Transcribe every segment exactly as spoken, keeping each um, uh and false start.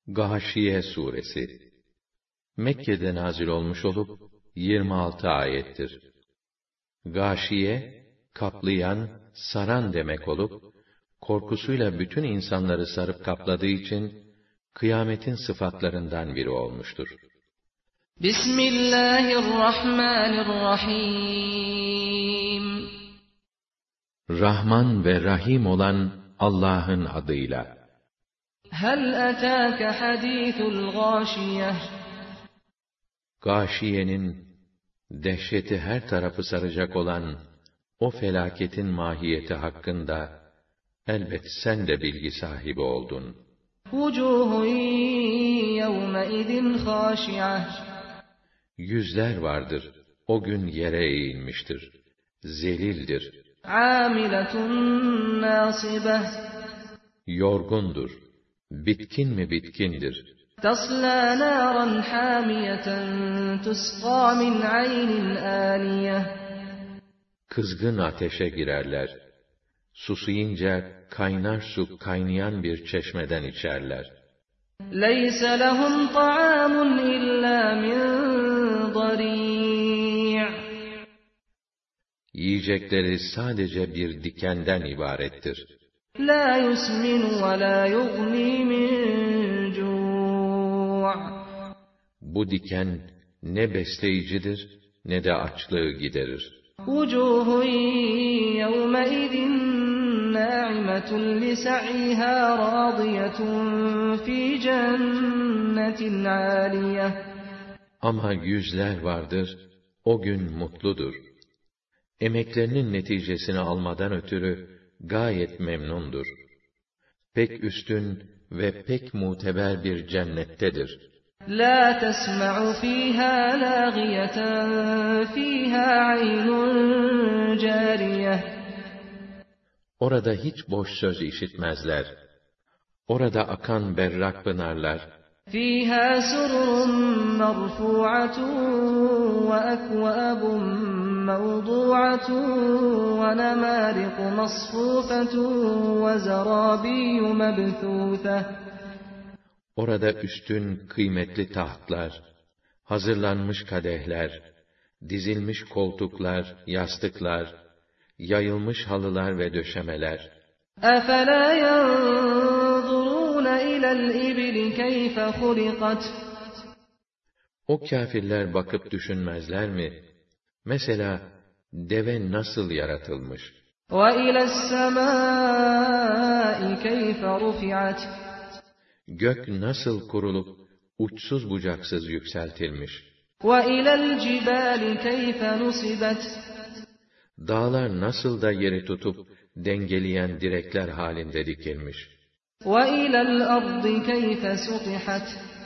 Gâşiye suresi Mekke'de nazil olmuş olup yirmi altı ayettir. Gâşiye, kaplayan, saran demek olup, korkusuyla bütün insanları sarıp kapladığı için, kıyametin sıfatlarından biri olmuştur. Bismillahirrahmanirrahim. Rahman ve Rahim olan Allah'ın adıyla. Hel etâke hadîthul gâşiyeh. Gâşiyenin, dehşeti her tarafı saracak olan o felaketin mahiyeti hakkında, elbet sen de bilgi sahibi oldun. Vucuhun yevmeidin khâşi'eh. Yüzler vardır, o gün yere eğilmiştir, zelildir. Âmiletun nâsibeh. Yorgundur, bitkin mi bitkindir. Taslâ nâran hâmiyeten tusqâ min aynin âniyeh. Kızgın ateşe girerler. Susayınca kaynar su kaynayan bir çeşmeden içerler. Leyse lehum ta'âmun illâ min darî'. Yiyecekleri sadece bir dikenden ibarettir. La yusminu ve la yughni min cu'. Bu diken ne besleyicidir ne de açlığı giderir. Vucuhun yevmeidin nâ'imetun li sa'yihâ râdiyetun fî cennetin âliyeh. Ama yüzler vardır, o gün mutludur. Emeklerinin neticesini almadan ötürü gayet memnundur. Pek üstün ve pek muteber bir cennettedir. La tesma'u fîhâ lâgiyeten fîhâ aynun cariyeh. Orada hiç boş söz işitmezler. Orada akan berrak pınarlar, fîhâ sururun merfû'atun ve ekvâbun mevdû'atun ve nemâriku masfûfetun ve zerâbiyyü mebthûtheh. orada üstün, kıymetli tahtlar, hazırlanmış kadehler, dizilmiş koltuklar, yastıklar, yayılmış halılar ve döşemeler. أَفَلَا يَنْظُرُونَ إِلَى الْإِبِلِ كَيْفَ خُلِقَتْ. O kâfirler bakıp düşünmezler mi? Mesela, deve nasıl yaratılmış? وَإِلَى السَّمَاءِ كَيْفَ رُفِعَتْ. Gök nasıl kurulup, uçsuz bucaksız yükseltilmiş? وَإِلَى الْجِبَالِ كَيْفَ نُصِبَتْ. Dağlar nasıl da yeri tutup, dengeleyen direkler halinde dikilmiş? وَإِلَى الْأَرْضِ كَيْفَ سُطِحَتْ.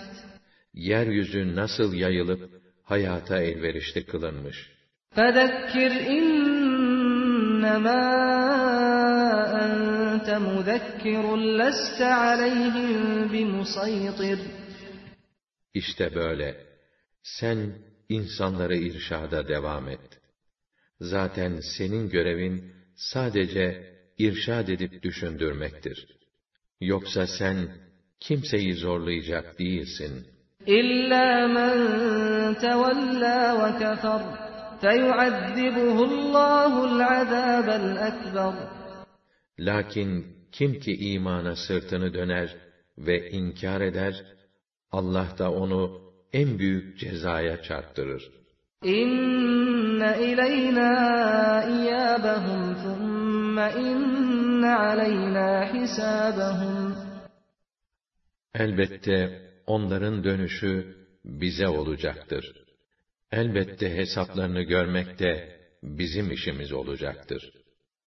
Yeryüzü nasıl yayılıp, hayata elverişli kılınmış? فَذَكِّرْ إِنَّمَا أَنْتَ مُذَكِّرٌ لَسْتَ عَلَيْهِمْ بِمُصَيْطِرٍ. İşte böyle. Sen insanları irşada devam et. Zaten senin görevin sadece irşad edip düşündürmektir. Yoksa sen kimseyi zorlayacak değilsin. İllâ men tevellâ ve kefer feyuazzibuhullâhu'l azâbel ekber. Lakin kim ki imana sırtını döner ve inkar eder, Allah da onu en büyük cezaya çarptırır. İnne ileynâ iyâbehum thumme inne aleynâ hisâbehum. Elbette onların dönüşü bize olacaktır. Elbette hesaplarını görmek de bizim işimiz olacaktır.